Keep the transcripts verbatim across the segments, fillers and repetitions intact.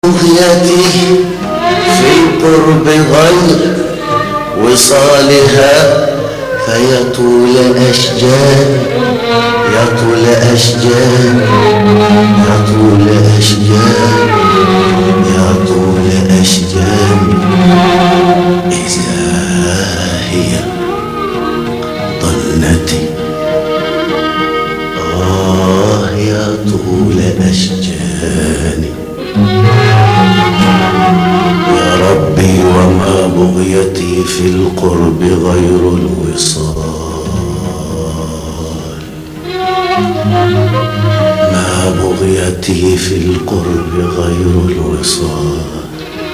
بغيتي في القرب غير وصالها فيطول أشجار يطول أشجار يطول أشجار يطول أشجار إذا هي ضلتي آه يطول أشجاني يا ربي وما بغيتي في القرب غير الوصال ما بغيتي في القرب غير الوصال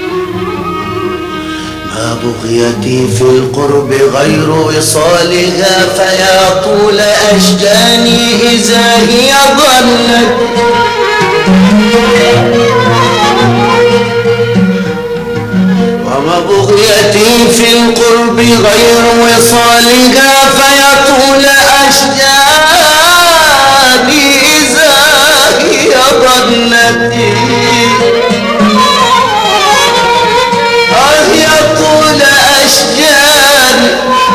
ما بغيتي في القرب غير وصالها فيا طول أشجاني إذا هي ضلت وما بغيتي في القرب غير وصالها فيطول أشجاني إذا هي ضلتي آه يطول أشجاني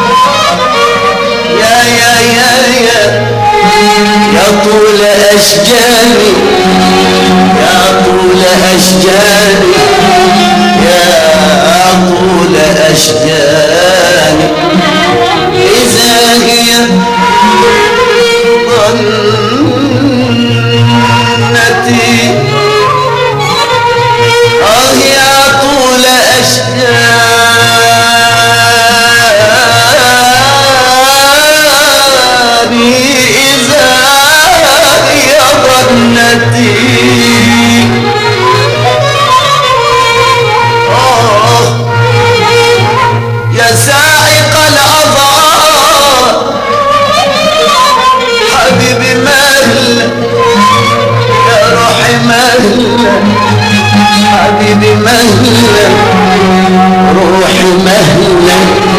يا يا يا يا يطول أشجاني يا طول أشجاني يا طول أشجاني إذا هي ظنتي آه يا طول أشجاني إذا هي ظنتي يا سائق الأضاء حبيبي مهلا يا روحي مهلا حبيبي مهلا روحي مهلا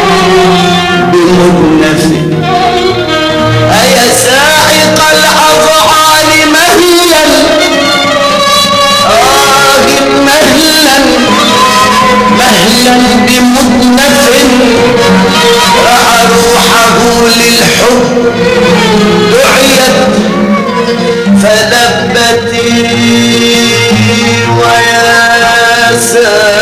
بمنفي يا سائق الأضعال مهلا آه مهلا مهلا بمدنف رأى روحه للحب دعيت فلبتي ويا سائق